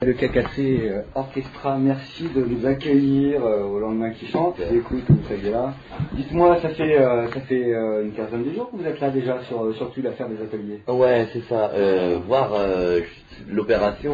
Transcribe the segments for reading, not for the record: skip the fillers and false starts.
Le Cacassé Orchestra, merci de nous accueillir au lendemain qui chante. Écoute, vous êtes là. Dites-moi, ça fait une quinzaine de jours que vous êtes là déjà sur toute l'affaire des ateliers. Ouais, c'est ça. Voir l'opération,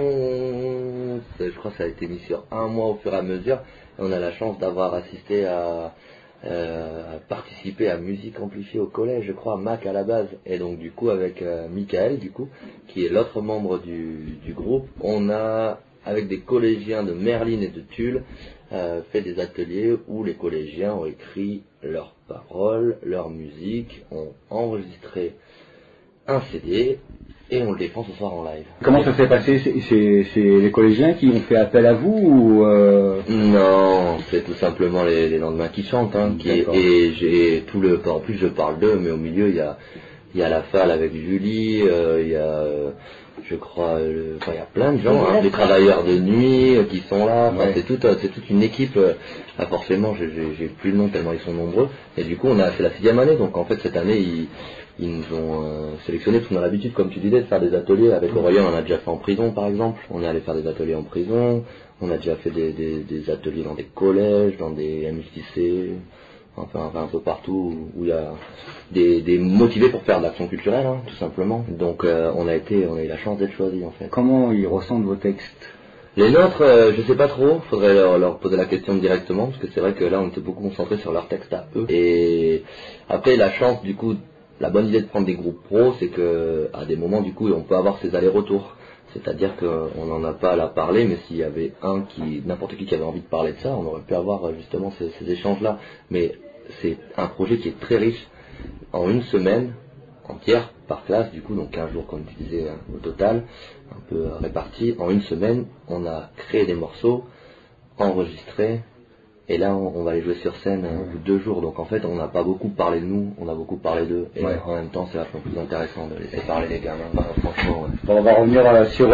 je crois que ça a été mis sur un mois au fur et à mesure. Et on a la chance d'avoir assisté à participer à musique amplifiée au collège, je crois, Mac à la base, et donc du coup avec Michael, du coup, qui est l'autre membre du groupe, on a, avec des collégiens de Merline et de Tulle, fait des ateliers où les collégiens ont écrit leurs paroles, leur musique, ont enregistré un CD, et on le défend ce soir en live. Comment ça s'est passé? C'est les collégiens qui ont fait appel à vous ou Non, c'est tout simplement les lendemains qui chantent, hein, et j'ai tout le... En plus je parle d'eux, mais au milieu il y a la Falle avec Julie, il y a... je crois, il y a plein de gens, hein, les travailleurs de nuit qui sont là, ouais. c'est toute une équipe, forcément j'ai plus le nom tellement ils sont nombreux, et du coup c'est la 6e année, donc en fait cette année ils nous ont sélectionnés, parce qu'on a l'habitude, comme tu disais, de faire des ateliers. Avec Aurélien, on a déjà fait en prison par exemple, on est allé faire des ateliers en prison, on a déjà fait des ateliers dans des collèges, dans des MJC, enfin un peu partout où il y a des motivés pour faire de l'action culturelle, hein, tout simplement. Donc on a eu la chance d'être choisis en fait. Comment ils ressentent vos textes? Les nôtres, je sais pas trop, faudrait leur poser la question directement, parce que c'est vrai que là on était beaucoup concentrés sur leurs textes à eux. Et après la chance du coup, la bonne idée de prendre des groupes pros, c'est que à des moments du coup on peut avoir ces allers-retours. C'est-à-dire qu'on n'en a pas à la parler, mais s'il y avait n'importe qui avait envie de parler de ça, on aurait pu avoir justement ces échanges-là. Mais c'est un projet qui est très riche. En une semaine entière par classe, du coup, donc 15 jours comme tu disais au total, un peu répartis. En une semaine, on a créé des morceaux, enregistrés, et là on va les jouer sur scène au bout de 2 jours. Donc en fait on n'a pas beaucoup parlé de nous, on a beaucoup parlé d'eux, et en même temps c'est vachement plus intéressant de laisser parler les gamins. Franchement, Bon, on va revenir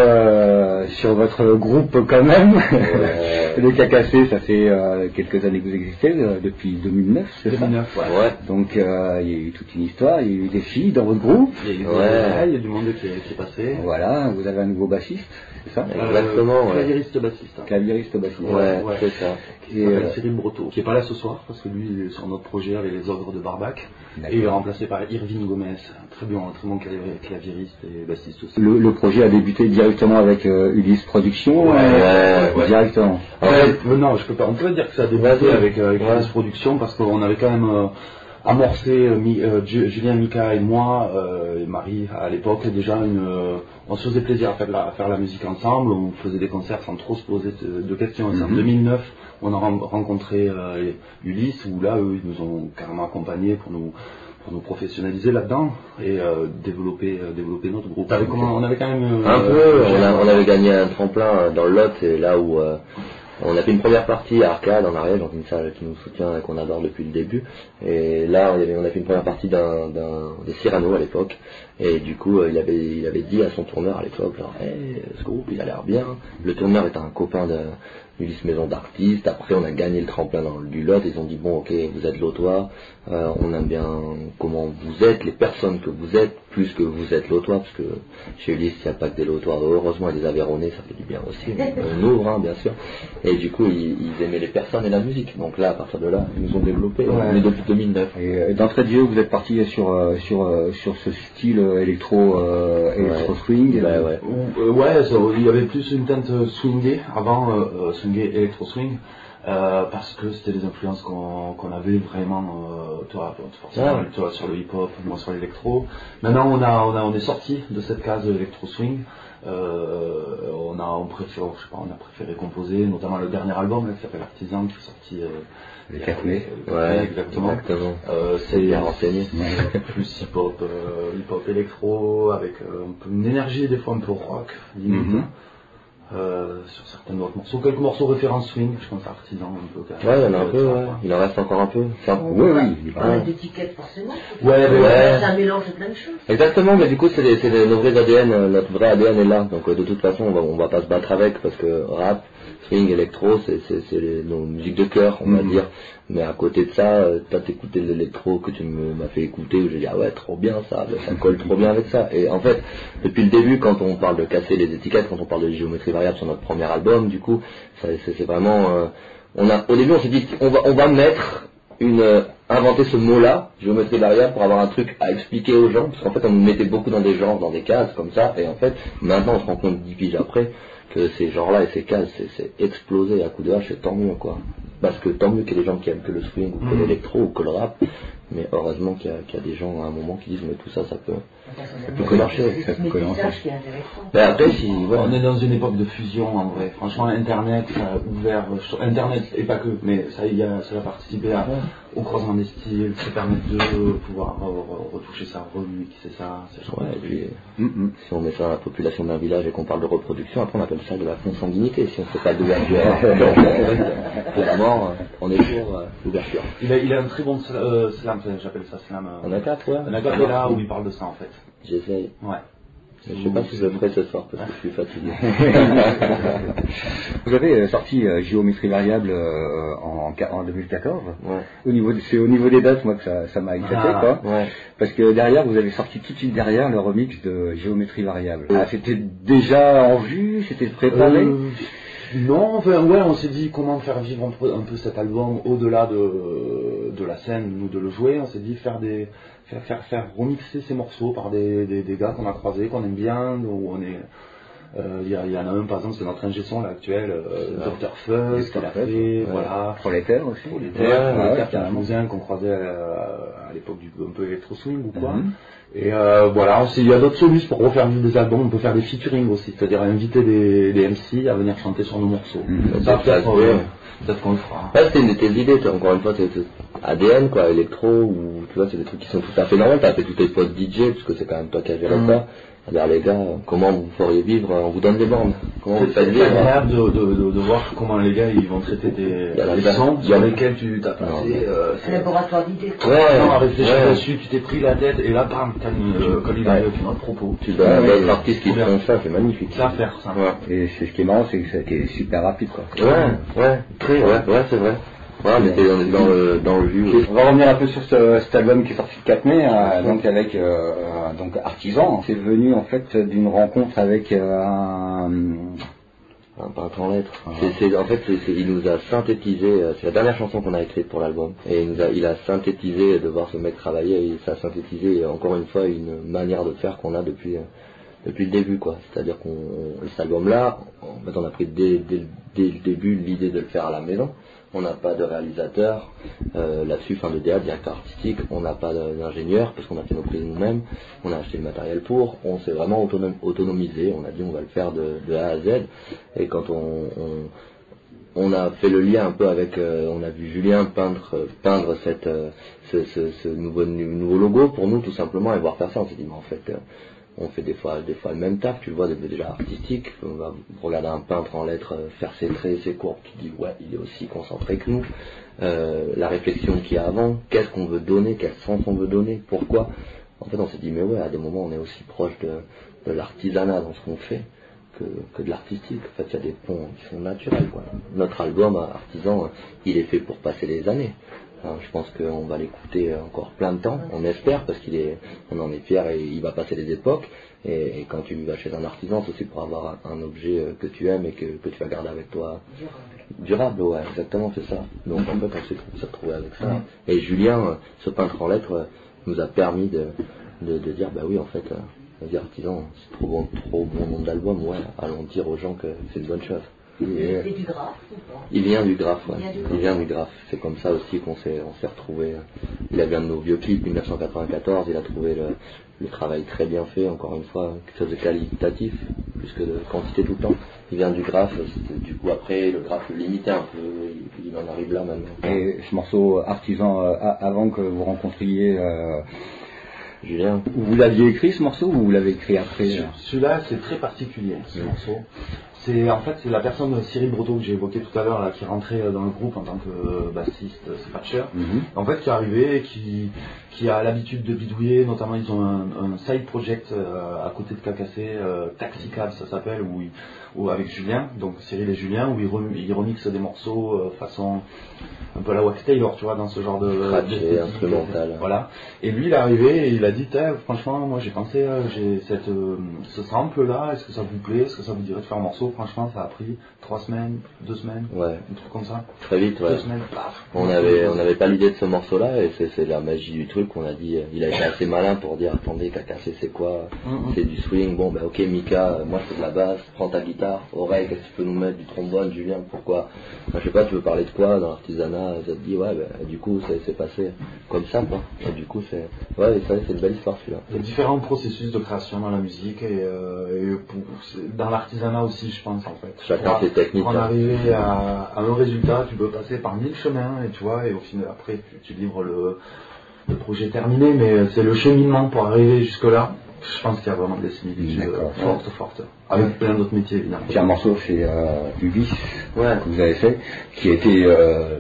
sur votre groupe quand même. Le Cacassé, ça fait quelques années que vous existez, depuis 2009, c'est 2009, ça? Ouais. Donc il y a eu toute une histoire, il y a eu des filles dans votre groupe. Il y a eu du monde qui est passé. Voilà, vous avez un nouveau bassiste, c'est ça? Exactement, Clavieriste bassiste. Clavieriste bassiste. Ouais, c'est ça. Qui s'appelle Cyril Breteau, qui est pas là ce soir parce que lui il est sur notre projet avec les Ogres de Barbac, et il est remplacé par Irvine Gomez, très bon clavieriste et bassiste aussi. Le projet a débuté directement avec Ulysse Productions, directement. Non, on peut dire que ça a débuté avec Ulysse Productions parce qu'on avait quand même amorcé, Julien, Mika et moi, et Marie à l'époque déjà on se faisait plaisir à faire la musique ensemble, on faisait des concerts sans trop se poser de questions. En 2009, on a rencontré Ulysse, où là eux ils nous ont carrément accompagnés pour nous professionnaliser là-dedans et développer notre groupe. On avait quand même on avait gagné un tremplin dans le Lot, et là où on a fait une première partie à Arcade en Ariège, dans une salle qui nous soutient et qu'on adore depuis le début. Et là, on a fait une première partie des Cyrano à l'époque. Et du coup, il avait dit à son tourneur à l'époque, genre, ce groupe, il a l'air bien. Le tourneur est un copain d'Ulysse Maison d'Artistes. Après, on a gagné le tremplin du Lot. Ils ont dit, bon, ok, vous êtes Lotois. On aime bien comment vous êtes, les personnes que vous êtes, plus que vous êtes Lotois, parce que chez Ulysse, il n'y a pas que des Lotois. Heureusement, il y a des Aveyronnais, ça fait du bien aussi. On ouvre, hein, bien sûr. Et du coup, ils aimaient les personnes et la musique. Donc là, à partir de là, ils nous ont développé. Mais depuis 2009. Et d'entrée de jeu, vous êtes parti sur ce style électro swing. Il y avait plus une teinte swingée avant, swingé électro swing. Parce que c'était les influences qu'on avait vraiment, forcément, sur le hip-hop, moi sur l'électro. Maintenant, on est sorti de cette case électro swing. On a préféré composer, notamment le dernier album là, qui s'appelle Artisan, qui est sorti le 4 mai. Exactement. C'est bien renseigné. Plus hip-hop électro, avec une énergie des fois un peu rock, limite. Sur certains autres morceaux, quelques morceaux référence swing, je pense à Artisan un peu. Il y en a un peu, il en reste encore un peu. Il y a d'étiquettes forcément. C'est un mélange de plein de choses. Exactement, mais du coup c'est nos vrais ADN, notre vrai ADN est là, donc de toute façon on va pas se battre avec, parce que rap, swing, électro, c'est nos musiques de cœur, on va dire. Mais à côté de ça, t'as écouté l'électro que tu m'as fait écouter, où j'ai dit ah ouais trop bien ça colle trop bien avec ça. Et en fait, depuis le début, quand on parle de casser les étiquettes, quand on parle de géométrie variable sur notre premier album, du coup, c'est vraiment, au début on s'est dit on va mettre inventer ce mot-là, géométrie variable, pour avoir un truc à expliquer aux gens, parce qu'en fait on nous mettait beaucoup dans des genres, dans des cases comme ça, et en fait maintenant on se rend compte 10 piges après que ces genres-là et ces cases c'est explosé à coup de hache, et tant mieux quoi. Parce que tant mieux qu'il y ait des gens qui aiment que le swing ou que l'électro ou que le rap, mais heureusement qu'il y a des gens à un moment qui disent mais tout ça peut que marcher. Ça peut commencer. Mais après si on est dans une époque de fusion en vrai. Franchement internet ça a ouvert internet et pas que, mais ça a participé au croisement des styles, ça permet de pouvoir retoucher ça, remixer ça, c'est ouais, et puis, si on met ça à la population d'un village et qu'on parle de reproduction, après on appelle ça de la consanguinité si on fait pas d'ouverture. Vraiment, on est pour l'ouverture. Il a un très bon slam, j'appelle ça slam. On a 4, ouais. On a 4 là où il parle de ça en fait. J'essaye. Ouais. Mais je sais pas si je le ferai ce soir parce que je suis fatigué. Vous avez sorti Géométrie variable en 2014. Ouais. C'est au niveau des dates moi que ça m'a éclaté quoi. Ouais. Parce que derrière vous avez sorti tout de suite derrière le remix de Géométrie variable. C'était déjà en vue, c'était préparé. Non, enfin ouais, on s'est dit comment faire vivre un peu cet album au-delà de la scène, nous de le jouer. On s'est dit faire remixer ces morceaux par des gars qu'on a croisés, qu'on aime bien, où on est. Il y en a un par exemple, c'est notre ingé son là actuel, Dr Fuzz, qui l'a fait, voilà. Prolétaire aussi. Prolétaire, qui est un cousin qu'on croisait à l'époque du un peu électro swing ou quoi. Et voilà, il y a d'autres solutions pour refaire vivre des albums, on peut faire des featuring aussi, c'est-à-dire inviter des MC à venir chanter sur nos morceaux. Ça peut-être qu'on le fera. Ouais, c'était une de tes idées, encore une fois, c'est ADN quoi, électro, ou tu vois, c'est des trucs qui sont tout à fait normaux, t'as fait tous tes potes DJ, parce que c'est quand même toi qui as géré ça. C'est-à-dire les gars, comment vous feriez vivre, on vous donne des bandes. Comment vous faites vivre. C'est agréable de voir comment les gars ils vont traiter des sons sur lesquels tu t'as passé. C'est un laboratoire d'idées. Ouais, non, à réfléchir dessus, tu t'es pris la tête et là bam, t'as quand il arrive avec un autre propos. Tu dois avoir des artistes qui font ça, c'est magnifique. Ça à faire ça. Ouais. Et c'est ce qui est marrant, c'est que c'était super rapide quoi. Ouais, c'est vrai. Ouais, mais dans le jus. On va revenir un peu sur cet album qui est sorti le 4 mai, donc avec donc Artisan. C'est venu en fait d'une rencontre avec un peintre en lettres. Il nous a synthétisé, c'est la dernière chanson qu'on a écrite pour l'album, et il a synthétisé de voir ce mec travailler, et ça a synthétisé encore une fois une manière de faire qu'on a depuis le début quoi. C'est-à-dire cet album-là, en fait on a pris dès le début l'idée de le faire à la maison. On n'a pas de réalisateur là-dessus, de directeur artistique, on n'a pas d'ingénieur parce qu'on a fait nos prises nous-mêmes, on a acheté le matériel on s'est vraiment autonomisé, on a dit on va le faire de A à Z, et quand on a fait le lien un peu avec, on a vu Julien peindre ce nouveau logo pour nous tout simplement, et voir faire ça, on s'est dit mais en fait on fait des fois le même taf, tu le vois déjà artistique, on va regarder un peintre en lettres faire ses traits, ses courbes, tu dis ouais il est aussi concentré que nous, la réflexion qu'il y a avant, qu'est-ce qu'on veut donner, quel sens on veut donner, pourquoi. En fait on s'est dit mais ouais, à des moments on est aussi proche de l'artisanat dans ce qu'on fait que de l'artistique. En fait il y a des ponts qui sont naturels quoi. Notre album Artisan, il est fait pour passer les années. Alors, je pense qu'on va l'écouter encore plein de temps, on espère, parce on en est fiers et il va passer les époques. Et quand tu vas chez un artisan, c'est aussi pour avoir un objet que tu aimes et que tu vas garder avec toi. Durable, ouais, exactement, c'est ça. Donc en fait, on s'est retrouvé avec ça. Et Julien, ce peintre en lettres, nous a permis de dire, bah oui, en fait, vas-y artisan, c'est trop bon nom d'album, ouais, allons dire aux gens que c'est une bonne chose. C'est du graphe ou pas? Il vient du graphe, ouais. Il vient du graphe. C'est comme ça aussi qu'on s'est retrouvés. Il a bien de nos vieux clips, 1994, il a trouvé le travail très bien fait, encore une fois, quelque chose de qualitatif, plus que de quantité tout le temps. Il vient du graphe, du coup après, le graphe le limitait un peu, il en arrive là maintenant. Et ce morceau Artisan, avant que vous rencontriez Julien. Vous l'aviez écrit ce morceau ou vous l'avez écrit après? Celui-là c'est très particulier ce morceau. C'est la personne Cyril Breteau que j'ai évoqué tout à l'heure là, qui rentrait dans le groupe en tant que bassiste scratcher. En fait, qui est arrivé et qui a l'habitude de bidouiller. Notamment, ils ont un side project à côté de Cacassé, Taxi Cab ça s'appelle, où avec Julien, donc Cyril et Julien, où ils remixent des morceaux façon un peu la Wax Taylor, tu vois, dans ce genre de instrumental. Voilà. Et lui, il est arrivé et il a dit, franchement, moi j'ai pensé, j'ai ce sample là, est-ce que ça vous plaît, est-ce que ça vous dirait de faire un morceau? Franchement, ça a pris 3 semaines, 2 semaines, un truc comme ça. Très vite, 2 semaines, paf. On n'avait pas l'idée de ce morceau-là, et c'est la magie du truc. On a dit, il a été assez malin pour dire, attendez, Cacassé, c'est quoi? C'est du swing. Bon, ben ok, Mika, moi je fais de la basse, prends ta guitare. Oreille, qu'est-ce que tu peux nous mettre? Du trombone, Julien, pourquoi? Je sais pas, tu veux parler de quoi dans l'artisanat? Ça te dit, ouais, du coup, c'est passé comme ça, quoi. Et du coup, c'est une belle histoire, celui-là. Il y a différents processus de création dans la musique et dans l'artisanat aussi, je pense, en fait. Chacun ses techniques. Pour en arriver à un résultat, tu peux passer par 1000 chemins, et tu vois, et au final, après, tu livres le projet terminé, mais c'est le cheminement pour arriver jusque-là. Je pense qu'il y a vraiment des similitudes fortes. Avec plein d'autres métiers, évidemment. J'ai un morceau chez Ulysse que vous avez fait, qui a été... il y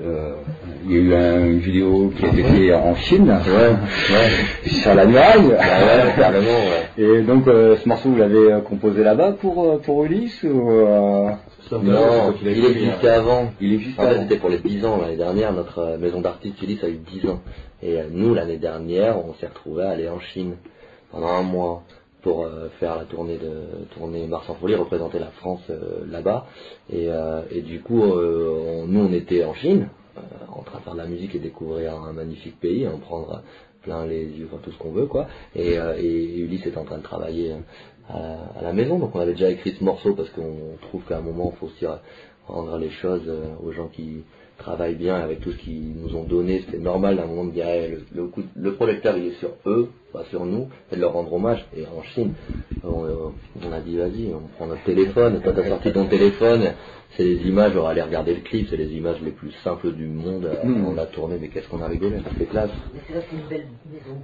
a eu une vidéo qui a été faite en Chine, sur la muraille. Carrément, Et donc, ce morceau, vous l'avez composé là-bas pour Ulysse ou Non, il existait avant. C'était pour les 10 ans l'année dernière. Notre maison d'artistes Ulysse a eu 10 ans. Et nous, l'année dernière, on s'est retrouvés à aller en Chine pendant un mois pour faire la tournée Mars en folie, représenter la France là-bas. Et du coup, nous, on était en Chine, en train de faire de la musique et découvrir un magnifique pays, en prendre plein les yeux, enfin tout ce qu'on veut, quoi. Et Ulysse est en train de travailler à la maison, donc on avait déjà écrit ce morceau parce qu'on trouve qu'à un moment, il faut aussi rendre les choses aux gens qui travaillent bien avec tout ce qu'ils nous ont donné. C'était normal d'un moment de dire le projecteur il est sur eux, pas sur nous, et de leur rendre hommage. Et en Chine, on a dit vas-y, on prend notre téléphone, toi t'as sorti ton téléphone, c'est les images, on va aller regarder le clip, c'est les images les plus simples du monde, on a tourné, mais qu'est-ce qu'on a rigolé, c'était classe. Mais c'est là c'est une belle maison,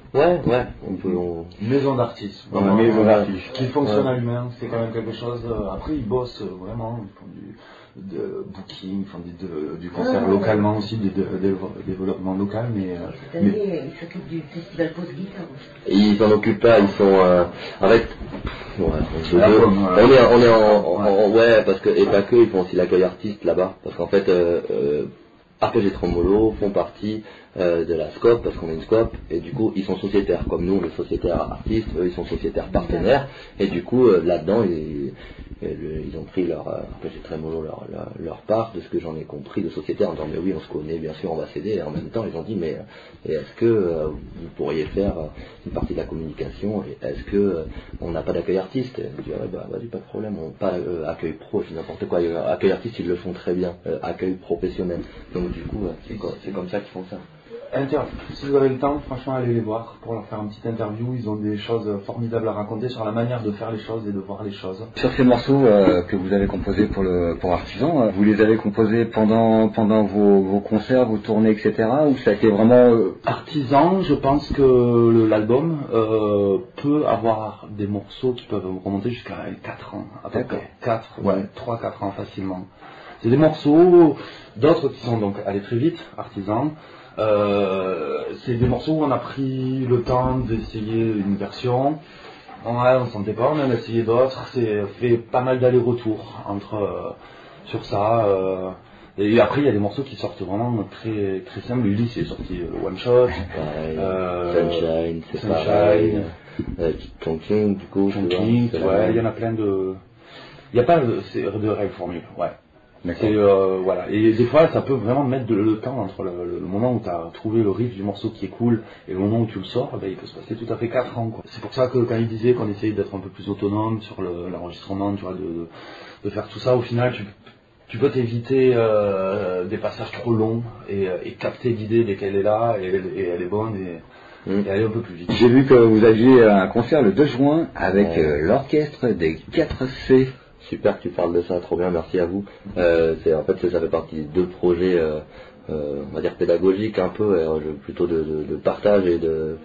une maison d'artistes. Une maison d'artistes. Qui fonctionne à l'humain, c'est quand même quelque chose. Après, ils bossent vraiment, ils font de booking, ils font du concert localement aussi, du développement local, mais... Cette année, ils s'occupent du festival Pause Guitare. Ils s'en occupent pas, ils sont avec... parce que, et pas que, ils font aussi l'accueil artiste là-bas, parce qu'en fait, RPG Tromolo font partie de la SCOP, parce qu'on est une SCOP, et du coup ils sont sociétaires, comme nous, les sociétaires artistes, eux ils sont sociétaires partenaires, et du coup là-dedans ils ont pris leur RPG Tromolo leur part, de ce que j'en ai compris, de sociétaires, en disant mais oui on se connaît, bien sûr on va s'aider, et en même temps ils ont dit mais est-ce que vous pourriez faire une partie de la communication, et est-ce que on n'a pas d'accueil artiste? Et on dit vas-y pas de problème, pas accueil pro, c'est n'importe quoi, accueil artiste ils le font très bien, accueil professionnel, donc du coup c'est comme ça qu'ils font ça. Si vous avez le temps, franchement, allez les voir pour leur faire une petite interview. Ils ont des choses formidables à raconter sur la manière de faire les choses et de voir les choses. Sur ces morceaux que vous avez composés pour Artisan, vous les avez composés pendant vos concerts, vos tournées, etc. Ou ça a été vraiment... Artisan, je pense que l'album peut avoir des morceaux qui peuvent remonter jusqu'à 4 ans. À peu près. 3-4 ans facilement. C'est des morceaux, d'autres qui sont donc allés très vite, Artisan. C'est des morceaux où on a pris le temps d'essayer une version. On ne sentait pas, on en a essayé d'autres. C'est fait pas mal d'allers-retours sur ça. Et après, il y a des morceaux qui sortent vraiment très très simples. Ulysse est sorti le One Shot. Sunshine, c'est pareil. Chongqing, du coup. Chongqing, il y en a plein de... Il n'y a pas de règle formule, voilà. Et des fois, ça peut vraiment mettre le temps entre le moment où tu as trouvé le riff du morceau qui est cool et le moment où tu le sors, il peut se passer tout à fait 4 ans. Quoi. C'est pour ça que quand il disait qu'on essayait d'être un peu plus autonome sur l'enregistrement, tu vois, de faire tout ça, au final, tu peux t'éviter des passages trop longs et capter l'idée dès qu'elle est là et elle est bonne et aller un peu plus vite. J'ai vu que vous aviez un concert le 2 juin avec l'orchestre des 4C. Super que tu parles de ça, trop bien, merci à vous. Ça fait partie de 2 projets, on va dire pédagogiques un peu, plutôt de partage et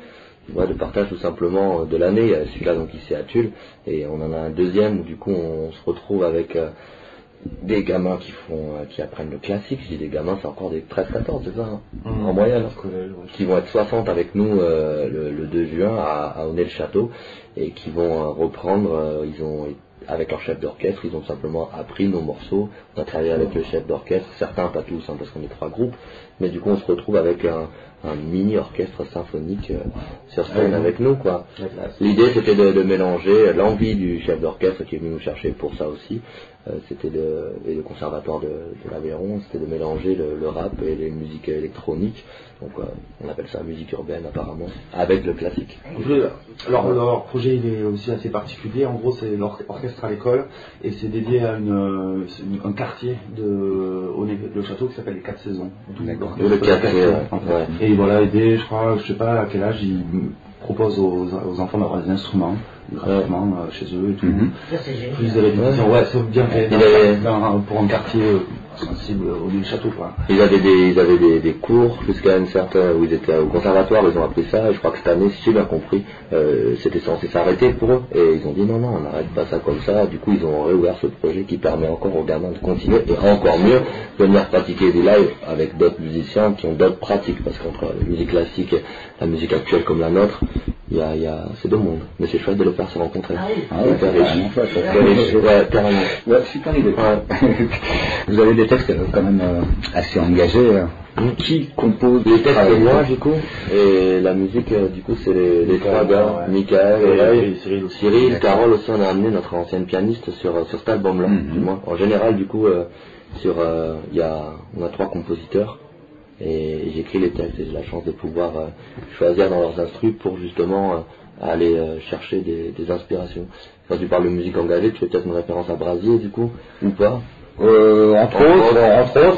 de partage tout simplement de l'année. Il y a celui-là donc ici à Tulle, et on en a un deuxième où du coup on se retrouve avec des gamins qui apprennent le classique. Je dis des gamins, c'est encore des 13-14, c'est ça, hein, en moyenne, qui vont être 60 avec nous le 2 juin à Honnay-le-Château, et qui vont reprendre, avec leur chef d'orchestre, ils ont simplement appris nos morceaux. On a travaillé avec le chef d'orchestre, certains pas tous, hein, parce qu'on est 3 groupes, mais du coup on se retrouve avec un mini orchestre symphonique sur scène avec nous, quoi. L'idée c'était de mélanger l'envie du chef d'orchestre qui est venu nous chercher pour ça aussi, et le conservatoire de l'Aveyron, c'était de mélanger le rap et les musiques électroniques, donc on appelle ça musique urbaine apparemment, avec le classique. Alors leur projet il est aussi assez particulier, en gros c'est l'orchestre à l'école, et c'est dédié à un quartier de château qui s'appelle les 4 saisons. Le quartier, ouais. Et voilà, aider, je sais pas à quel âge ils proposent aux enfants d'avoir des instruments gratuitement chez eux et tout. Plus de répétitions, c'est bien fait pour un quartier sensible au château, quoi. Ils avaient des cours jusqu'à une certaine, où ils étaient au conservatoire, ils ont appris ça, et je crois que cette année, si j'ai bien compris, c'était censé s'arrêter pour eux, et ils ont dit non, on n'arrête pas ça comme ça. Du coup ils ont réouvert ce projet qui permet encore aux gamins de continuer, et encore mieux de venir pratiquer des lives avec d'autres musiciens qui ont d'autres pratiques, parce qu'entre la musique classique et la musique actuelle comme la nôtre, c'est deux mondes, mais c'est chouette de les faire se rencontrer. Super idée. Vous avez des textes quand même assez engagés. Qui compose les textes? C'est moi du coup, et la musique du coup c'est les 3 gars, Michael et Cyril. Carole aussi, on a amené notre ancienne pianiste sur cet album-là. Du moins. En général du coup on a 3 compositeurs. Et j'écris les textes, et j'ai la chance de pouvoir choisir dans leurs instrus pour justement aller chercher des inspirations. Quand tu parles de musique engagée, tu fais peut-être une référence à Brasier du coup, ou pas? Entre autres,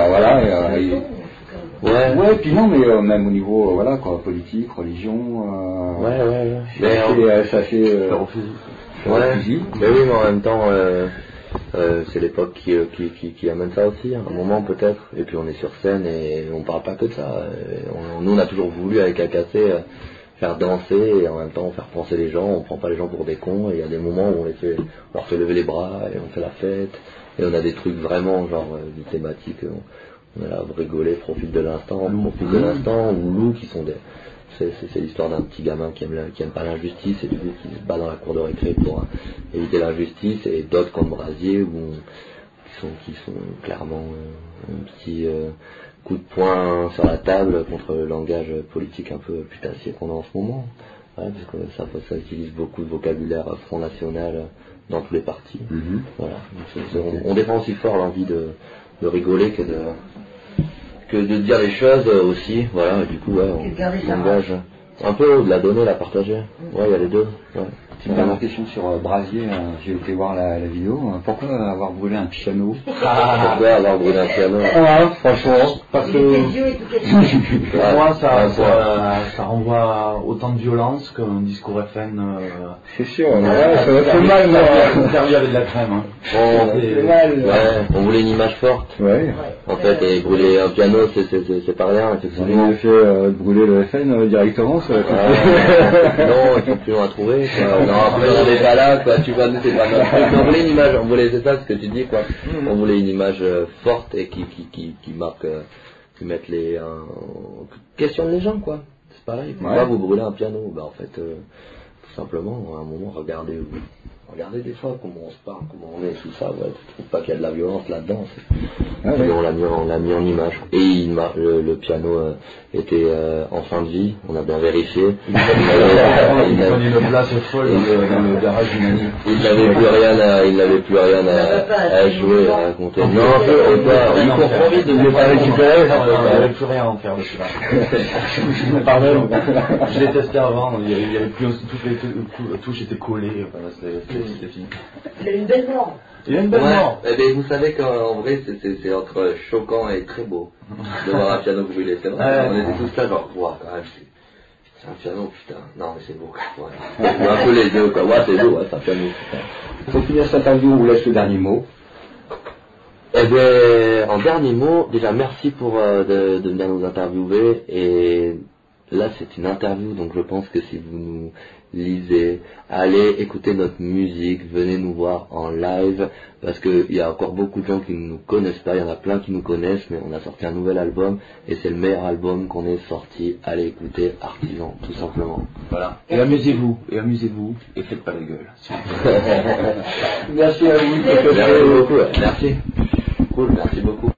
voilà. Puis non, mais même au niveau, voilà, quoi, politique, religion. C'est assez physique. Mais oui, mais en même temps. C'est l'époque qui amène ça aussi, à un moment peut-être, et puis on est sur scène et on parle pas que de ça. Nous on a toujours voulu avec AKC faire danser et en même temps faire penser les gens, on prend pas les gens pour des cons, et il y a des moments où on leur fait lever les bras et on fait la fête, et on a des trucs vraiment genre des thématiques, on est là à rigoler, profite de l'instant, ou Lou qui sont c'est l'histoire d'un petit gamin qui aime pas l'injustice, et du coup qui se bat dans la cour de récré pour éviter l'injustice, et d'autres comme Brasier qui sont clairement un petit coup de poing sur la table contre le langage politique un peu putassier qu'on a en ce moment, parce que ça utilise beaucoup de vocabulaire Front National dans tous les partis. Voilà. Donc, on défend aussi fort l'envie de rigoler que de dire les choses aussi, voilà, et du coup on engage un peu de la donner, la partager. Il y a les deux. Une dernière question sur Brasier, j'ai été voir la vidéo. Pourquoi avoir brûlé un piano? Pourquoi avoir brûlé un piano? Franchement, parce que pour moi ça renvoie autant de violence qu'un discours FN. C'est sûr, ça va faire mal, moi. Servi avec de la crème. On voulait une image forte. En fait, et brûler un piano, c'est pas rien. On a fait brûler le FN directement, ça va être non, ils sont plus long à trouver. Après on n'est pas là, quoi, tu vois, nous c'est pas notre truc. On voulait une image, c'est ça ce que tu dis, quoi. On voulait une image forte et qui marque, qui mette questionne les gens, quoi. C'est pareil. Pourquoi vous brûlez un piano? En fait, tout simplement, à un moment, regardez des fois comment on se parle, comment on est, tout ça, tu trouves pas qu'il y a de la violence là-dedans, et on l'a mis en image. Et le piano était en fin de vie, on a bien vérifié. Il prenait une place folle dans le garage du Mani. Il n'avait plus rien à jouer, à raconter. Non, il court trop vite de ne pas récupérer. Il n'avait plus rien à en faire de celui-là. Pardon, je l'ai testé avant, il y avait plus, toutes les touches étaient collées, c'était fini. Il a une belle mort. Mais vous savez qu'en vrai c'est entre choquant et très beau de voir un piano brûlé, c'est vrai. On était tous là genre, quand même c'est un piano, putain, non mais c'est beau quand même. Un peu les deux, quoi. C'est beau, c'est un piano, putain. Pour finir cette interview, on vous laisse le dernier mot. En dernier mot, déjà merci pour de venir nous interviewer, et là c'est une interview, donc je pense que si vous nous lisez, allez écouter notre musique, venez nous voir en live, parce qu'il y a encore beaucoup de gens qui ne nous connaissent pas, il y en a plein qui nous connaissent, mais on a sorti un nouvel album, et c'est le meilleur album qu'on ait sorti. Allez écouter Artisan, tout simplement. Voilà. Et amusez-vous, et faites pas la gueule. Merci à vous. Merci beaucoup. Merci. Cool, merci beaucoup.